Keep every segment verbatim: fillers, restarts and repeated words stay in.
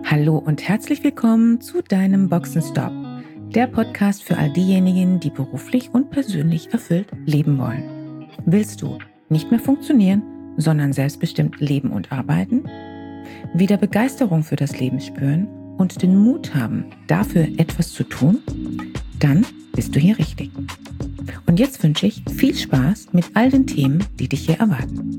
Hallo und herzlich willkommen zu deinem Boxenstopp, der Podcast für all diejenigen, die beruflich und persönlich erfüllt leben wollen. Willst du nicht mehr funktionieren, sondern selbstbestimmt leben und arbeiten? Wieder Begeisterung für das Leben spüren und den Mut haben, dafür etwas zu tun? Dann bist du hier richtig. Und jetzt wünsche ich viel Spaß mit all den Themen, die dich hier erwarten.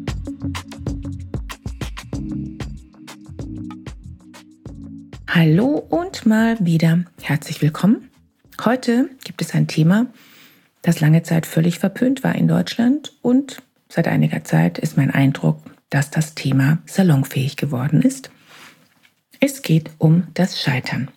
Hallo und mal wieder herzlich willkommen. Heute gibt es ein Thema, das lange Zeit völlig verpönt war in Deutschland und seit einiger Zeit ist mein Eindruck, dass das Thema salonfähig geworden ist. Es geht um das Scheitern.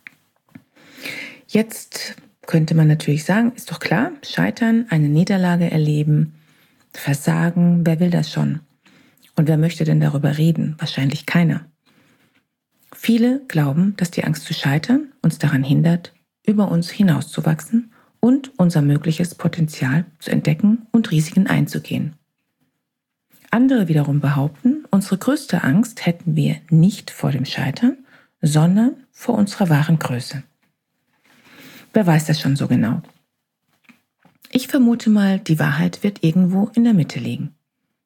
Jetzt könnte man natürlich sagen, ist doch klar, Scheitern, eine Niederlage erleben, Versagen, wer will das schon? Und wer möchte denn darüber reden? Wahrscheinlich keiner. Viele glauben, dass die Angst zu scheitern uns daran hindert, über uns hinauszuwachsen und unser mögliches Potenzial zu entdecken und Risiken einzugehen. Andere wiederum behaupten, unsere größte Angst hätten wir nicht vor dem Scheitern, sondern vor unserer wahren Größe. Wer weiß das schon so genau? Ich vermute mal, die Wahrheit wird irgendwo in der Mitte liegen.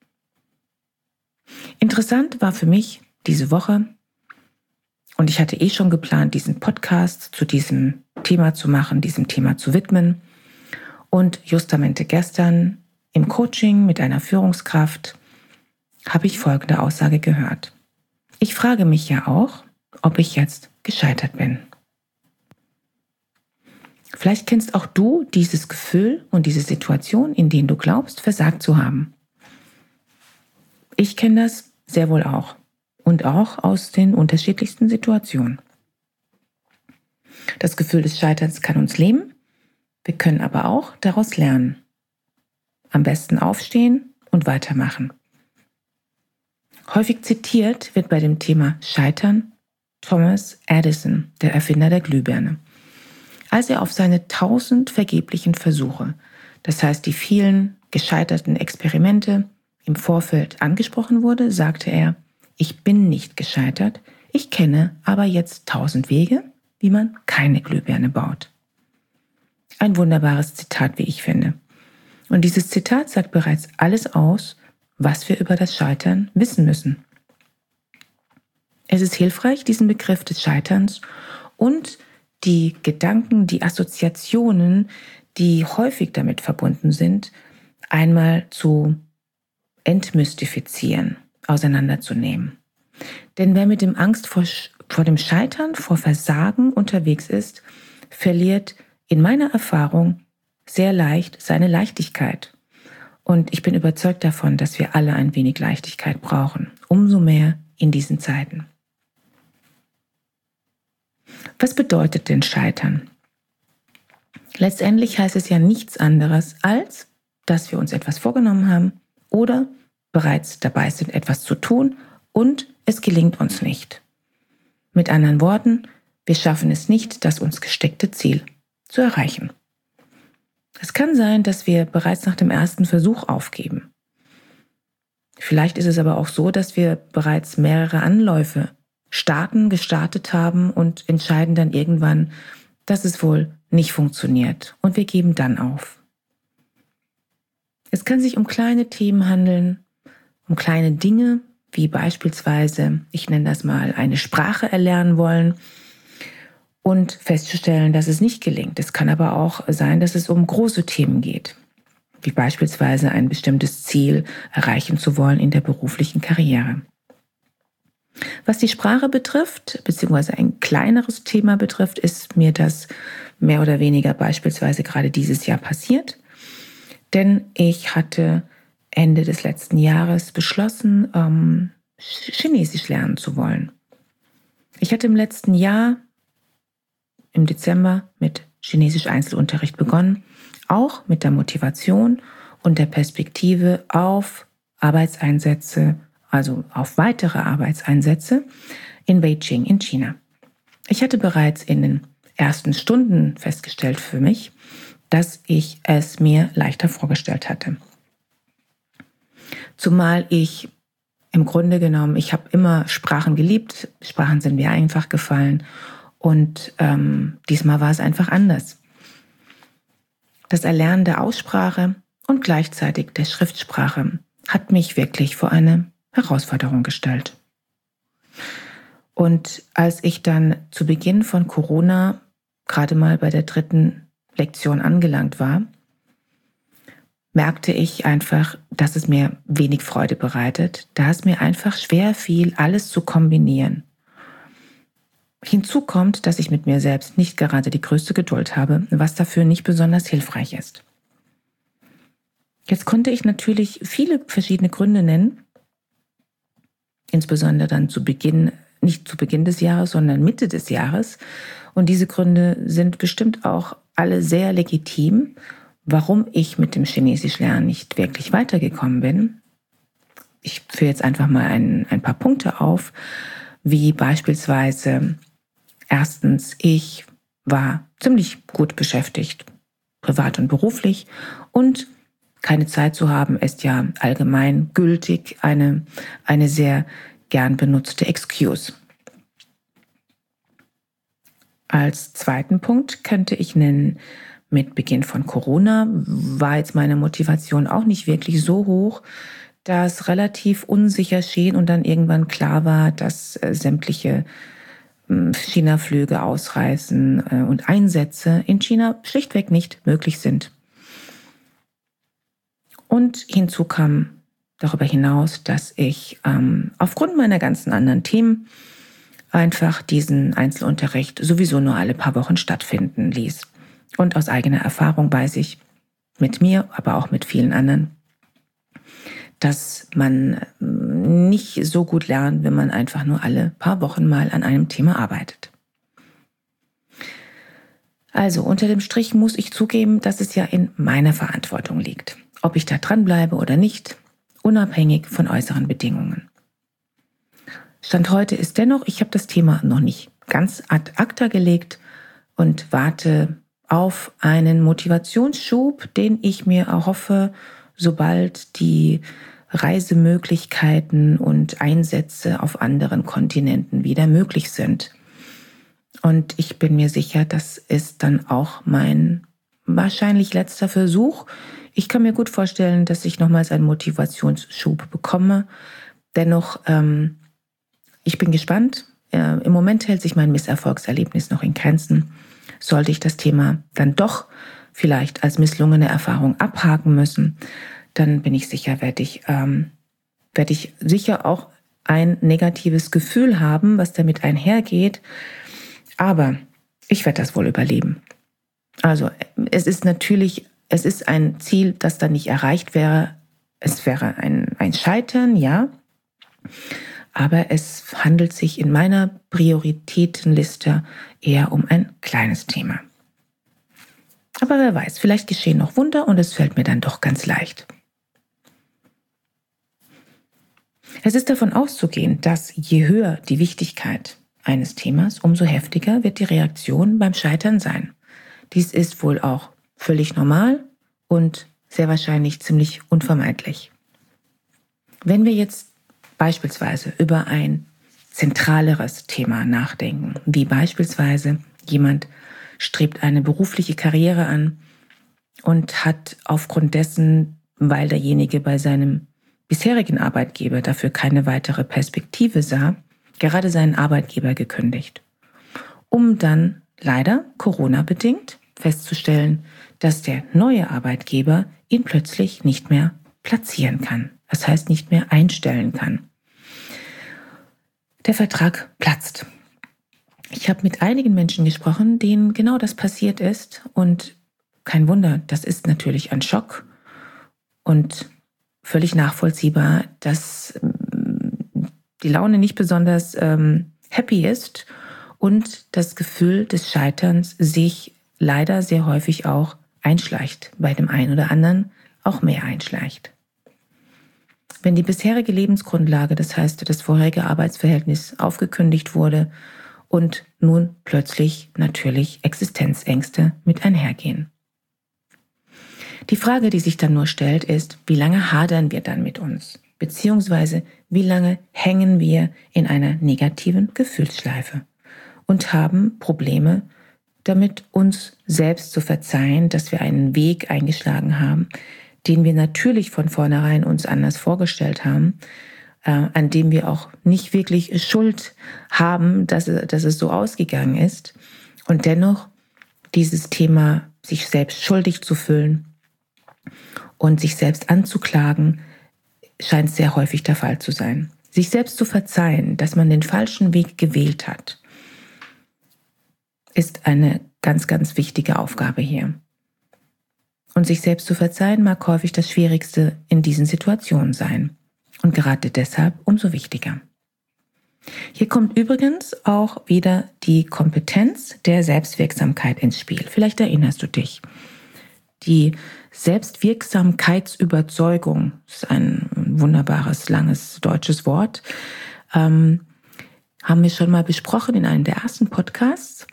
Interessant war für mich diese Woche, und ich hatte eh schon geplant, diesen Podcast zu diesem Thema zu machen, diesem Thema zu widmen. Und justamente gestern im Coaching mit einer Führungskraft habe ich folgende Aussage gehört. Ich frage mich ja auch, ob ich jetzt gescheitert bin. Vielleicht kennst auch du dieses Gefühl und diese Situation, in denen du glaubst, versagt zu haben. Ich kenne das sehr wohl auch. Und auch aus den unterschiedlichsten Situationen. Das Gefühl des Scheiterns kann uns lähmen, wir können aber auch daraus lernen. Am besten aufstehen und weitermachen. Häufig zitiert wird bei dem Thema Scheitern Thomas Edison, der Erfinder der Glühbirne. Als er auf seine tausend vergeblichen Versuche, das heißt die vielen gescheiterten Experimente, im Vorfeld angesprochen wurde, sagte er: Ich bin nicht gescheitert, ich kenne aber jetzt tausend Wege, wie man keine Glühbirne baut. Ein wunderbares Zitat, wie ich finde. Und dieses Zitat sagt bereits alles aus, was wir über das Scheitern wissen müssen. Es ist hilfreich, diesen Begriff des Scheiterns und die Gedanken, die Assoziationen, die häufig damit verbunden sind, einmal zu entmystifizieren, auseinanderzunehmen. Denn wer mit dem Angst vor, vor dem Scheitern, vor Versagen unterwegs ist, verliert in meiner Erfahrung sehr leicht seine Leichtigkeit. Und ich bin überzeugt davon, dass wir alle ein wenig Leichtigkeit brauchen, umso mehr in diesen Zeiten. Was bedeutet denn Scheitern? Letztendlich heißt es ja nichts anderes, als dass wir uns etwas vorgenommen haben oder bereits dabei sind, etwas zu tun und es gelingt uns nicht. Mit anderen Worten, wir schaffen es nicht, das uns gesteckte Ziel zu erreichen. Es kann sein, dass wir bereits nach dem ersten Versuch aufgeben. Vielleicht ist es aber auch so, dass wir bereits mehrere Anläufe starten, gestartet haben und entscheiden dann irgendwann, dass es wohl nicht funktioniert und wir geben dann auf. Es kann sich um kleine Themen handeln, um kleine Dinge, wie beispielsweise, ich nenne das mal, eine Sprache erlernen wollen und festzustellen, dass es nicht gelingt. Es kann aber auch sein, dass es um große Themen geht, wie beispielsweise ein bestimmtes Ziel erreichen zu wollen in der beruflichen Karriere. Was die Sprache betrifft, beziehungsweise ein kleineres Thema betrifft, ist mir das mehr oder weniger beispielsweise gerade dieses Jahr passiert, denn ich hatte Ende des letzten Jahres beschlossen, ähm, Chinesisch lernen zu wollen. Ich hatte im letzten Jahr, im Dezember, mit Chinesisch Einzelunterricht begonnen, auch mit der Motivation und der Perspektive auf Arbeitseinsätze, also auf weitere Arbeitseinsätze in Beijing in China. Ich hatte bereits in den ersten Stunden festgestellt für mich, dass ich es mir leichter vorgestellt hatte. Zumal ich Im Grunde genommen, ich habe immer Sprachen geliebt, Sprachen sind mir einfach gefallen und ähm, diesmal war es einfach anders. Das Erlernen der Aussprache und gleichzeitig der Schriftsprache hat mich wirklich vor eine Herausforderung gestellt. Und als ich dann zu Beginn von Corona gerade mal bei der dritten Lektion angelangt war, merkte ich einfach, dass es mir wenig Freude bereitet, da es mir einfach schwer fiel, alles zu kombinieren. Hinzu kommt, dass ich mit mir selbst nicht gerade die größte Geduld habe, was dafür nicht besonders hilfreich ist. Jetzt konnte ich natürlich viele verschiedene Gründe nennen, insbesondere dann zu Beginn, nicht zu Beginn des Jahres, sondern Mitte des Jahres. Und diese Gründe sind bestimmt auch alle sehr legitim, warum ich mit dem Chinesischlernen nicht wirklich weitergekommen bin. Ich führe jetzt einfach mal ein, ein paar Punkte auf, wie beispielsweise erstens, ich war ziemlich gut beschäftigt, privat und beruflich, und keine Zeit zu haben, ist ja allgemein gültig eine, eine sehr gern benutzte Excuse. Als zweiten Punkt könnte ich nennen, mit Beginn von Corona war jetzt meine Motivation auch nicht wirklich so hoch, da es relativ unsicher schien und dann irgendwann klar war, dass äh, sämtliche äh, China-Flüge, Ausreisen äh, und Einsätze in China schlichtweg nicht möglich sind. Und hinzu kam darüber hinaus, dass ich ähm, aufgrund meiner ganzen anderen Themen einfach diesen Einzelunterricht sowieso nur alle paar Wochen stattfinden ließ. Und aus eigener Erfahrung weiß ich, mit mir, aber auch mit vielen anderen, dass man nicht so gut lernt, wenn man einfach nur alle paar Wochen mal an einem Thema arbeitet. Also unter dem Strich muss ich zugeben, dass es ja in meiner Verantwortung liegt, ob ich da dranbleibe oder nicht, unabhängig von äußeren Bedingungen. Stand heute ist dennoch, ich habe das Thema noch nicht ganz ad acta gelegt und warte auf einen Motivationsschub, den ich mir erhoffe, sobald die Reisemöglichkeiten und Einsätze auf anderen Kontinenten wieder möglich sind. Und ich bin mir sicher, das ist dann auch mein wahrscheinlich letzter Versuch. Ich kann mir gut vorstellen, dass ich nochmals einen Motivationsschub bekomme. Dennoch, ähm, ich bin gespannt. Äh, im Moment hält sich mein Misserfolgserlebnis noch in Grenzen. Sollte ich das Thema dann doch vielleicht als misslungene Erfahrung abhaken müssen, dann bin ich sicher, werde ich, ähm, werde ich sicher auch ein negatives Gefühl haben, was damit einhergeht. Aber ich werde das wohl überleben. Also es ist natürlich, es ist ein Ziel, das dann nicht erreicht wäre. Es wäre ein, ein Scheitern, ja. Aber es handelt sich in meiner Prioritätenliste eher um ein kleines Thema. Aber wer weiß, vielleicht geschehen noch Wunder und es fällt mir dann doch ganz leicht. Es ist davon auszugehen, dass je höher die Wichtigkeit eines Themas, umso heftiger wird die Reaktion beim Scheitern sein. Dies ist wohl auch völlig normal und sehr wahrscheinlich ziemlich unvermeidlich. Wenn wir jetzt beispielsweise über ein zentraleres Thema nachdenken, wie beispielsweise jemand strebt eine berufliche Karriere an und hat aufgrund dessen, weil derjenige bei seinem bisherigen Arbeitgeber dafür keine weitere Perspektive sah, gerade seinen Arbeitgeber gekündigt, um dann leider Corona-bedingt festzustellen, dass der neue Arbeitgeber ihn plötzlich nicht mehr platzieren kann. Das heißt, nicht mehr einstellen kann. Der Vertrag platzt. Ich habe mit einigen Menschen gesprochen, denen genau das passiert ist. Und kein Wunder, das ist natürlich ein Schock und völlig nachvollziehbar, dass die Laune nicht besonders ähm, happy ist und das Gefühl des Scheiterns sich leider sehr häufig auch einschleicht, bei dem einen oder anderen auch mehr einschleicht. Wenn die bisherige Lebensgrundlage, das heißt das vorherige Arbeitsverhältnis, aufgekündigt wurde und nun plötzlich natürlich Existenzängste mit einhergehen. Die Frage, die sich dann nur stellt, ist, wie lange hadern wir dann mit uns? Beziehungsweise wie lange hängen wir in einer negativen Gefühlsschleife und haben Probleme damit, uns selbst zu verzeihen, dass wir einen Weg eingeschlagen haben, den wir natürlich von vornherein uns anders vorgestellt haben, äh, an dem wir auch nicht wirklich Schuld haben, dass, dass es so ausgegangen ist. Und dennoch dieses Thema, sich selbst schuldig zu fühlen und sich selbst anzuklagen, scheint sehr häufig der Fall zu sein. Sich selbst zu verzeihen, dass man den falschen Weg gewählt hat, ist eine ganz, ganz wichtige Aufgabe hier. Und sich selbst zu verzeihen mag häufig das Schwierigste in diesen Situationen sein. Und gerade deshalb umso wichtiger. Hier kommt übrigens auch wieder die Kompetenz der Selbstwirksamkeit ins Spiel. Vielleicht erinnerst du dich. Die Selbstwirksamkeitsüberzeugung ist ein wunderbares, langes deutsches Wort. Ähm, haben wir schon mal besprochen in einem der ersten Podcasts.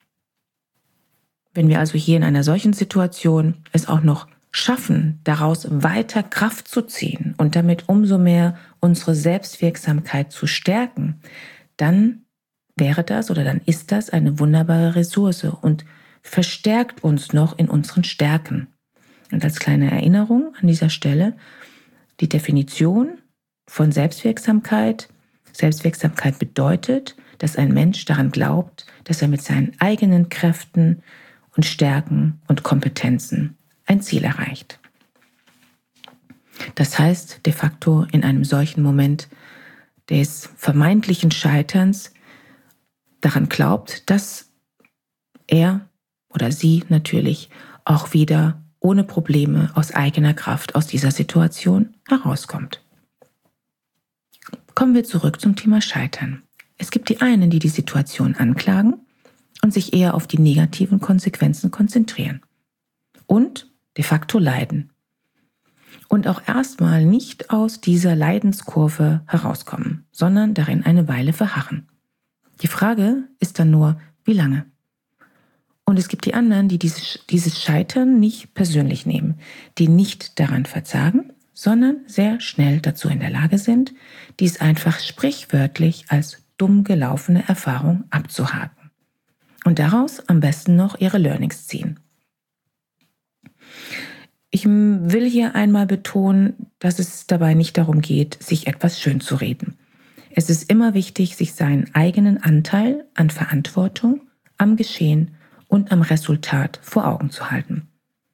Wenn wir also hier in einer solchen Situation es auch noch schaffen, daraus weiter Kraft zu ziehen und damit umso mehr unsere Selbstwirksamkeit zu stärken, dann wäre das oder dann ist das eine wunderbare Ressource und verstärkt uns noch in unseren Stärken. Und als kleine Erinnerung an dieser Stelle, die Definition von Selbstwirksamkeit. Selbstwirksamkeit bedeutet, dass ein Mensch daran glaubt, dass er mit seinen eigenen Kräften und Stärken und Kompetenzen ein Ziel erreicht. Das heißt de facto in einem solchen Moment des vermeintlichen Scheiterns daran glaubt, dass er oder sie natürlich auch wieder ohne Probleme aus eigener Kraft aus dieser Situation herauskommt. Kommen wir zurück zum Thema Scheitern. Es gibt die einen, die die Situation anklagen und sich eher auf die negativen Konsequenzen konzentrieren und de facto leiden und auch erstmal nicht aus dieser Leidenskurve herauskommen, sondern darin eine Weile verharren. Die Frage ist dann nur, wie lange? Und es gibt die anderen, die dieses, dieses Scheitern nicht persönlich nehmen, die nicht daran verzagen, sondern sehr schnell dazu in der Lage sind, dies einfach sprichwörtlich als dumm gelaufene Erfahrung abzuhaken und daraus am besten noch ihre Learnings ziehen. Ich will hier einmal betonen, dass es dabei nicht darum geht, sich etwas schön zu reden. Es ist immer wichtig, sich seinen eigenen Anteil an Verantwortung, am Geschehen und am Resultat vor Augen zu halten.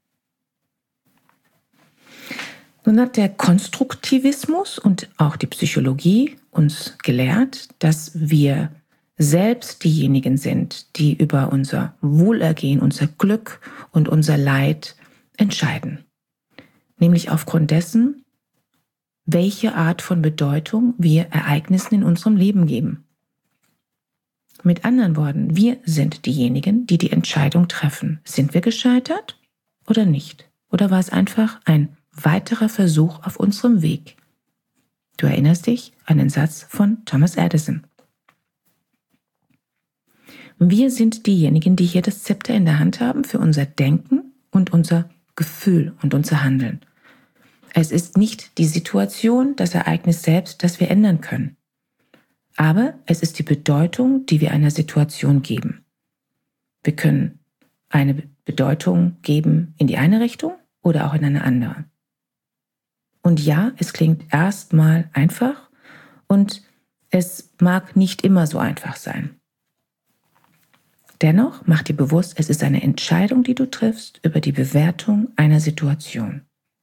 Nun hat der Konstruktivismus und auch die Psychologie uns gelehrt, dass wir selbst diejenigen sind, die über unser Wohlergehen, unser Glück und unser Leid entscheiden. Nämlich aufgrund dessen, welche Art von Bedeutung wir Ereignissen in unserem Leben geben. Mit anderen Worten, wir sind diejenigen, die die Entscheidung treffen. Sind wir gescheitert oder nicht? Oder war es einfach ein weiterer Versuch auf unserem Weg? Du erinnerst dich an den Satz von Thomas Edison. Wir sind diejenigen, die hier das Zepter in der Hand haben für unser Denken und unser Gefühl und unser Handeln. Es ist nicht die Situation, das Ereignis selbst, das wir ändern können. Aber es ist die Bedeutung, die wir einer Situation geben. Wir können eine Bedeutung geben in die eine Richtung oder auch in eine andere. Und ja, es klingt erstmal einfach und es mag nicht immer so einfach sein. Dennoch mach dir bewusst, es ist eine Entscheidung, die du triffst über die Bewertung einer Situation.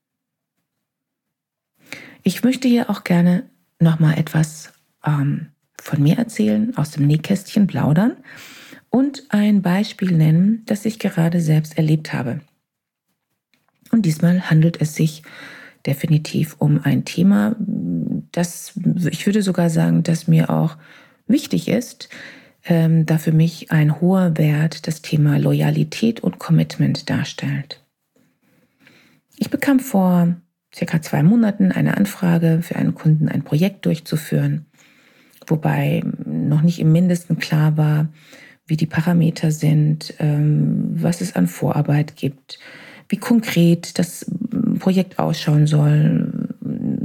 Ich möchte hier auch gerne nochmal etwas ähm, von mir erzählen, aus dem Nähkästchen plaudern und ein Beispiel nennen, das ich gerade selbst erlebt habe. Und diesmal handelt es sich definitiv um ein Thema, das, ich würde sogar sagen, das mir auch wichtig ist, ähm, da für mich ein hoher Wert das Thema Loyalität und Commitment darstellt. Ich bekam vor circa zwei Monaten eine Anfrage für einen Kunden, ein Projekt durchzuführen, wobei noch nicht im Mindesten klar war, wie die Parameter sind, was es an Vorarbeit gibt, wie konkret das Projekt ausschauen soll,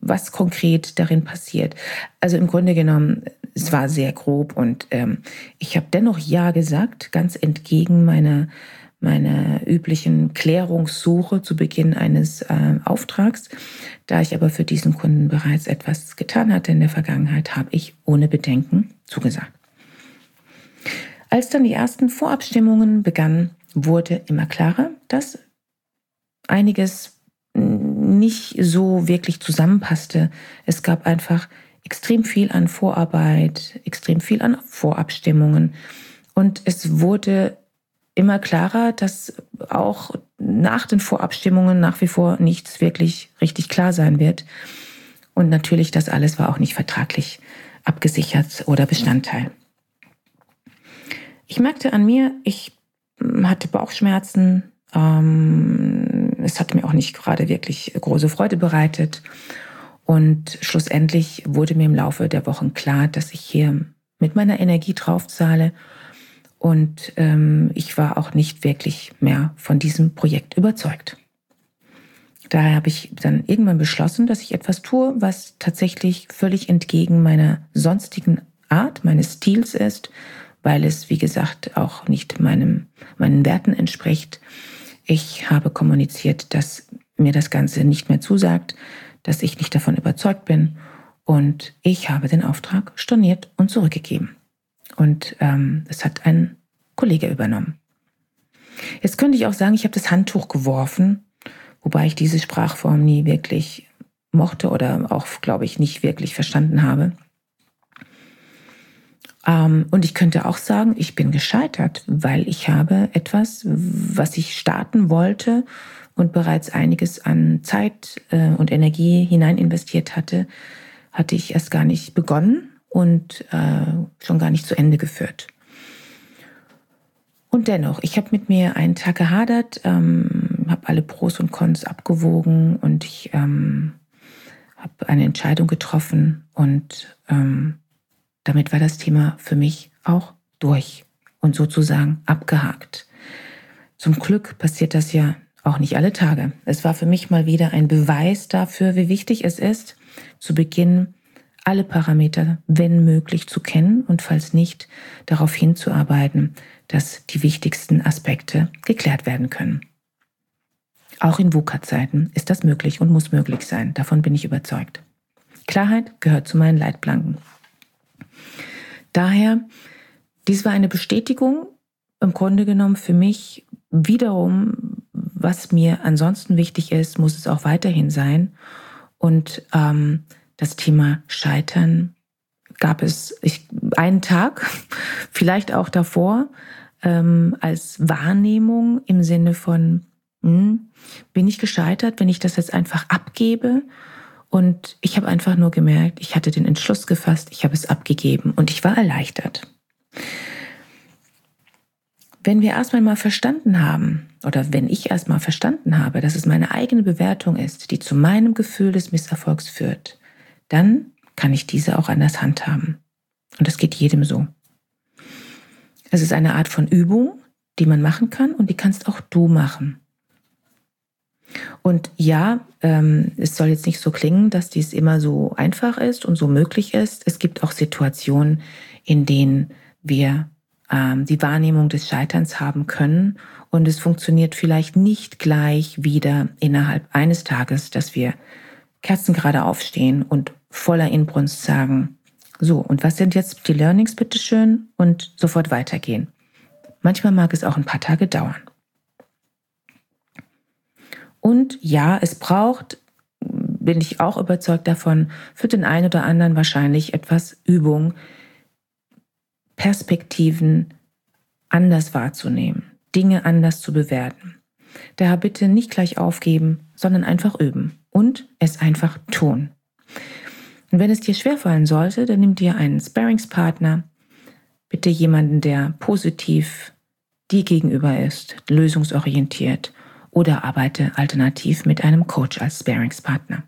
was konkret darin passiert. Also im Grunde genommen, es war sehr grob und ähm, ich habe dennoch Ja gesagt, ganz entgegen meiner, meiner üblichen Klärungssuche zu Beginn eines äh, Auftrags. Da ich aber für diesen Kunden bereits etwas getan hatte in der Vergangenheit, habe ich ohne Bedenken zugesagt. Als dann die ersten Vorabstimmungen begannen, wurde immer klarer, dass einiges nicht so wirklich zusammenpasste. Es gab einfach extrem viel an Vorarbeit, extrem viel an Vorabstimmungen. Und es wurde immer klarer, dass auch nach den Vorabstimmungen nach wie vor nichts wirklich richtig klar sein wird. Und natürlich, das alles war auch nicht vertraglich abgesichert oder Bestandteil. Ich merkte an mir, ich hatte Bauchschmerzen. Ähm, es hat mir auch nicht gerade wirklich große Freude bereitet. Und schlussendlich wurde mir im Laufe der Wochen klar, dass ich hier mit meiner Energie draufzahle. Und ähm, ich war auch nicht wirklich mehr von diesem Projekt überzeugt. Daher habe ich dann irgendwann beschlossen, dass ich etwas tue, was tatsächlich völlig entgegen meiner sonstigen Art, meines Stils ist, weil es, wie gesagt, auch nicht meinem, meinen Werten entspricht. Ich habe kommuniziert, dass mir das Ganze nicht mehr zusagt, dass ich nicht davon überzeugt bin und ich habe den Auftrag storniert und zurückgegeben. Und ähm, es hat ein Kollege übernommen. Jetzt könnte ich auch sagen, ich habe das Handtuch geworfen, wobei ich diese Sprachform nie wirklich mochte oder auch, glaube ich, nicht wirklich verstanden habe. Ähm, und ich könnte auch sagen, ich bin gescheitert, weil ich habe etwas, was ich starten wollte und bereits einiges an Zeit äh, und Energie hinein investiert hatte, hatte ich erst gar nicht begonnen und äh, schon gar nicht zu Ende geführt. Und dennoch, ich habe mit mir einen Tag gehadert, ähm, habe alle Pros und Cons abgewogen und ich ähm, habe eine Entscheidung getroffen und ähm, damit war das Thema für mich auch durch und sozusagen abgehakt. Zum Glück passiert das ja auch nicht alle Tage. Es war für mich mal wieder ein Beweis dafür, wie wichtig es ist, zu Beginn alle Parameter, wenn möglich, zu kennen und falls nicht, darauf hinzuarbeiten, dass die wichtigsten Aspekte geklärt werden können. Auch in VUCA-Zeiten ist das möglich und muss möglich sein. Davon bin ich überzeugt. Klarheit gehört zu meinen Leitplanken. Daher, dies war eine Bestätigung im Grunde genommen für mich wiederum, was mir ansonsten wichtig ist, muss es auch weiterhin sein. Und ähm, das Thema Scheitern gab es ich, einen Tag, vielleicht auch davor, ähm, als Wahrnehmung im Sinne von, hm, bin ich gescheitert, wenn ich das jetzt einfach abgebe? Und ich habe einfach nur gemerkt, ich hatte den Entschluss gefasst, ich habe es abgegeben und ich war erleichtert. Wenn wir erstmal mal verstanden haben, oder wenn ich erstmal verstanden habe, dass es meine eigene Bewertung ist, die zu meinem Gefühl des Misserfolgs führt, dann kann ich diese auch anders handhaben. Und das geht jedem so. Es ist eine Art von Übung, die man machen kann und die kannst auch du machen. Und ja, ähm, es soll jetzt nicht so klingen, dass dies immer so einfach ist und so möglich ist. Es gibt auch Situationen, in denen wir ähm, die Wahrnehmung des Scheiterns haben können und es funktioniert vielleicht nicht gleich wieder innerhalb eines Tages, dass wir kerzengerade aufstehen und voller Inbrunst sagen, so, und was sind jetzt die Learnings, bitteschön, und sofort weitergehen. Manchmal mag es auch ein paar Tage dauern. Und ja, es braucht, bin ich auch überzeugt davon, für den einen oder anderen wahrscheinlich etwas Übung, Perspektiven anders wahrzunehmen, Dinge anders zu bewerten. Daher bitte nicht gleich aufgeben, sondern einfach üben und es einfach tun. Und wenn es dir schwerfallen sollte, dann nimm dir einen Sparringspartner, bitte jemanden, der positiv dir gegenüber ist, lösungsorientiert, oder arbeite alternativ mit einem Coach als Sparringspartner.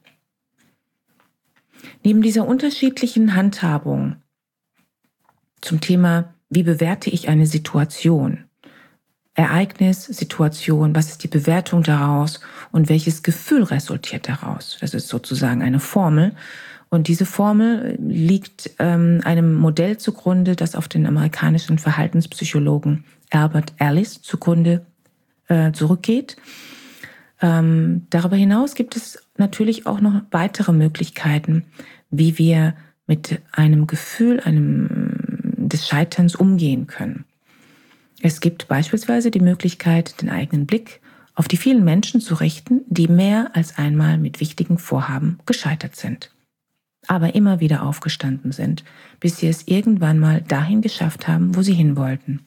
Neben dieser unterschiedlichen Handhabung zum Thema, wie bewerte ich eine Situation, Ereignis, Situation, was ist die Bewertung daraus und welches Gefühl resultiert daraus. Das ist sozusagen eine Formel. Und diese Formel liegt ähm, einem Modell zugrunde, das auf den amerikanischen Verhaltenspsychologen Albert Ellis zugrunde äh, zurückgeht. Ähm, darüber hinaus gibt es natürlich auch noch weitere Möglichkeiten, wie wir mit einem Gefühl einem, des Scheiterns umgehen können. Es gibt beispielsweise die Möglichkeit, den eigenen Blick auf die vielen Menschen zu richten, die mehr als einmal mit wichtigen Vorhaben gescheitert sind, aber immer wieder aufgestanden sind, bis sie es irgendwann mal dahin geschafft haben, wo sie hin wollten.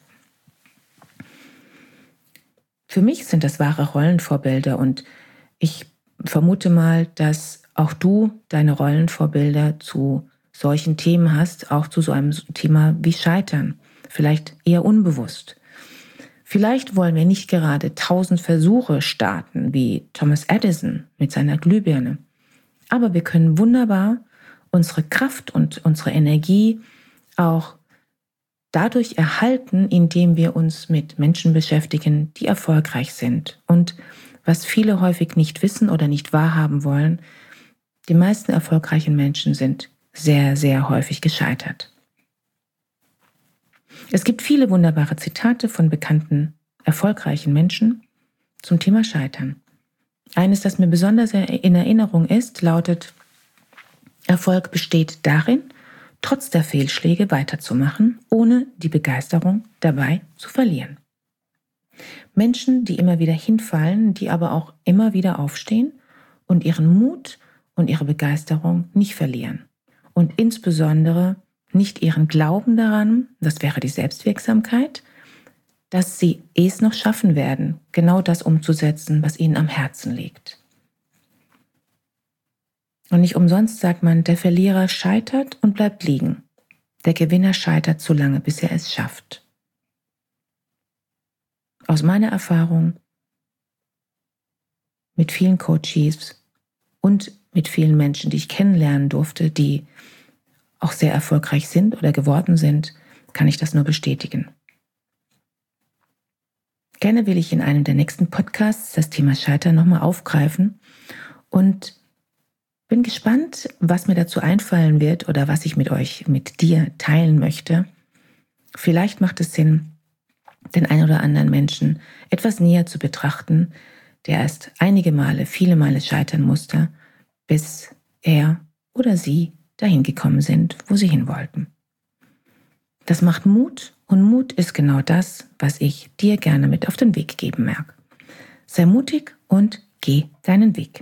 Für mich sind das wahre Rollenvorbilder und ich vermute mal, dass auch du deine Rollenvorbilder zu solchen Themen hast, auch zu so einem Thema wie Scheitern, vielleicht eher unbewusst. Vielleicht wollen wir nicht gerade tausend Versuche starten, wie Thomas Edison mit seiner Glühbirne, aber wir können wunderbar unsere Kraft und unsere Energie auch dadurch erhalten, indem wir uns mit Menschen beschäftigen, die erfolgreich sind. Und was viele häufig nicht wissen oder nicht wahrhaben wollen, die meisten erfolgreichen Menschen sind sehr, sehr häufig gescheitert. Es gibt viele wunderbare Zitate von bekannten, erfolgreichen Menschen zum Thema Scheitern. Eines, das mir besonders in Erinnerung ist, lautet: Erfolg besteht darin, trotz der Fehlschläge weiterzumachen, ohne die Begeisterung dabei zu verlieren. Menschen, die immer wieder hinfallen, die aber auch immer wieder aufstehen und ihren Mut und ihre Begeisterung nicht verlieren. Und insbesondere nicht ihren Glauben daran, das wäre die Selbstwirksamkeit, dass sie es noch schaffen werden, genau das umzusetzen, was ihnen am Herzen liegt. Und nicht umsonst sagt man, der Verlierer scheitert und bleibt liegen. Der Gewinner scheitert so lange, bis er es schafft. Aus meiner Erfahrung mit vielen Coaches und mit vielen Menschen, die ich kennenlernen durfte, die auch sehr erfolgreich sind oder geworden sind, kann ich das nur bestätigen. Gerne will ich in einem der nächsten Podcasts das Thema Scheitern nochmal aufgreifen und bin gespannt, was mir dazu einfallen wird oder was ich mit euch, mit dir teilen möchte. Vielleicht macht es Sinn, den ein oder anderen Menschen etwas näher zu betrachten, der erst einige Male, viele Male scheitern musste, bis er oder sie dahin gekommen sind, wo sie hin wollten. Das macht Mut und Mut ist genau das, was ich dir gerne mit auf den Weg geben mag. Sei mutig und geh deinen Weg.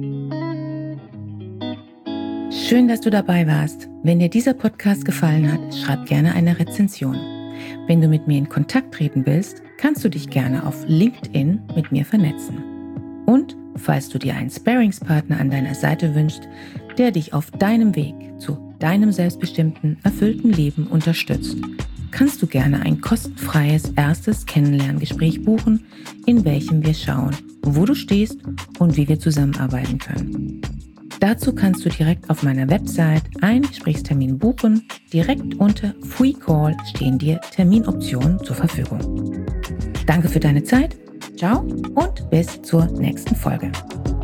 Schön, dass du dabei warst. Wenn dir dieser Podcast gefallen hat, schreib gerne eine Rezension. Wenn du mit mir in Kontakt treten willst, kannst du dich gerne auf LinkedIn mit mir vernetzen. Und falls du dir einen Sparringspartner an deiner Seite wünschst, der dich auf deinem Weg zu deinem selbstbestimmten, erfüllten Leben unterstützt, kannst du gerne ein kostenfreies erstes Kennenlerngespräch buchen, in welchem wir schauen, wo du stehst und wie wir zusammenarbeiten können. Dazu kannst du direkt auf meiner Website einen Gesprächstermin buchen. Direkt unter Free Call stehen dir Terminoptionen zur Verfügung. Danke für deine Zeit. Ciao und bis zur nächsten Folge.